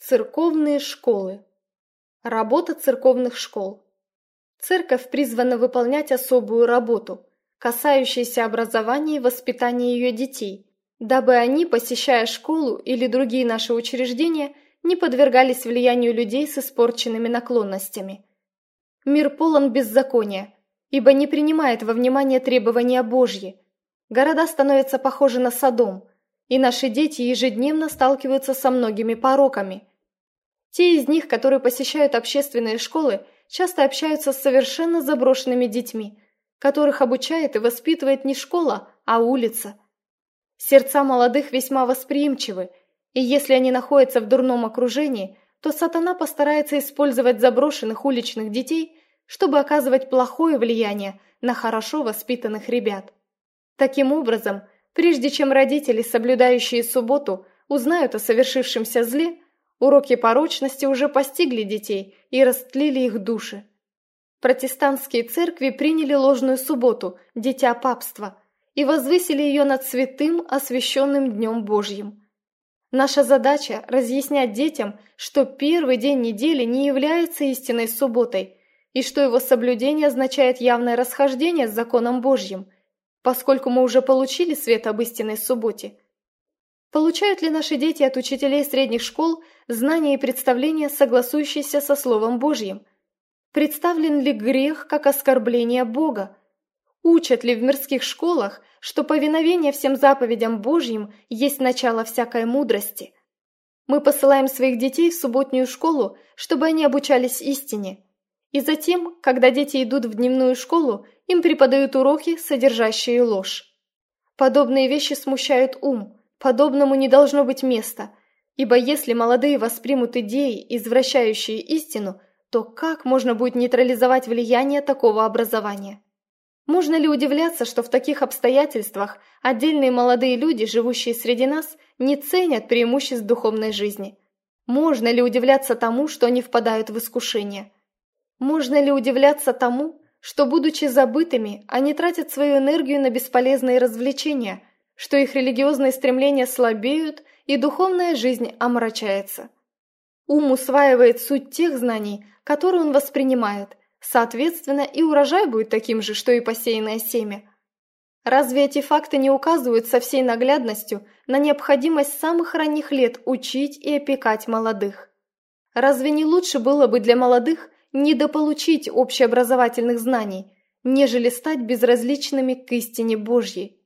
Церковные школы. Работа церковных школ. Церковь призвана выполнять особую работу, касающуюся образования и воспитания ее детей, дабы они, посещая школу или другие наши учреждения, не подвергались влиянию людей с испорченными наклонностями. Мир полон беззакония, ибо не принимает во внимание требования Божьи. Города становятся похожи на Содом, и наши дети ежедневно сталкиваются со многими пороками. Те из них, которые посещают общественные школы, часто общаются с совершенно заброшенными детьми, которых обучает и воспитывает не школа, а улица. Сердца молодых весьма восприимчивы, и если они находятся в дурном окружении, то сатана постарается использовать заброшенных уличных детей, чтобы оказывать плохое влияние на хорошо воспитанных ребят. Таким образом, прежде чем родители, соблюдающие субботу, узнают о совершившемся зле, уроки порочности уже постигли детей и растлили их души. Протестантские церкви приняли ложную субботу, дитя папства, и возвысили ее над святым, освященным Днем Божьим. Наша задача – разъяснять детям, что первый день недели не является истинной субботой, и что его соблюдение означает явное расхождение с законом Божьим, поскольку мы уже получили свет об истинной субботе. Получают ли наши дети от учителей средних школ знания и представления, согласующиеся со Словом Божьим? Представлен ли грех как оскорбление Бога? Учат ли в мирских школах, что повиновение всем заповедям Божьим есть начало всякой мудрости? Мы посылаем своих детей в субботнюю школу, чтобы они обучались истине. И затем, когда дети идут в дневную школу, им преподают уроки, содержащие ложь. Подобные вещи смущают ум, подобному не должно быть места, ибо если молодые воспримут идеи, извращающие истину, то как можно будет нейтрализовать влияние такого образования? Можно ли удивляться, что в таких обстоятельствах отдельные молодые люди, живущие среди нас, не ценят преимуществ духовной жизни? Можно ли удивляться тому, что они впадают в искушение? Можно ли удивляться тому, что, будучи забытыми, они тратят свою энергию на бесполезные развлечения, что их религиозные стремления слабеют и духовная жизнь омрачается? Ум усваивает суть тех знаний, которые он воспринимает, соответственно, и урожай будет таким же, что и посеянное семя. Разве эти факты не указывают со всей наглядностью на необходимость с самых ранних лет учить и опекать молодых? Разве не лучше было бы для молодых недополучить общеобразовательных знаний, нежели стать безразличными к истине Божьей?